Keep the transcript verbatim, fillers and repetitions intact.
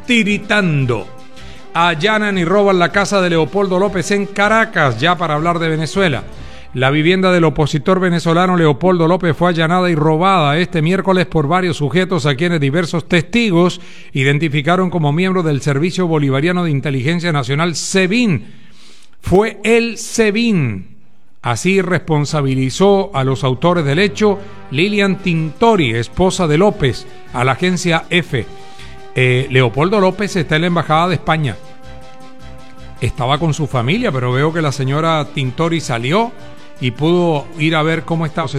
tiritando. Allanan y roban la casa de Leopoldo López en Caracas, ya para hablar de Venezuela. La vivienda del opositor venezolano Leopoldo López fue allanada y robada este miércoles por varios sujetos a quienes diversos testigos identificaron como miembros del Servicio Bolivariano de Inteligencia Nacional, SEBIN. Fue el SEBIN. Así responsabilizó a los autores del hecho Lilian Tintori, esposa de López, a la agencia EFE. Eh, Leopoldo López está en la Embajada de España. Estaba con su familia, pero veo que la señora Tintori salió y pudo ir a ver cómo está.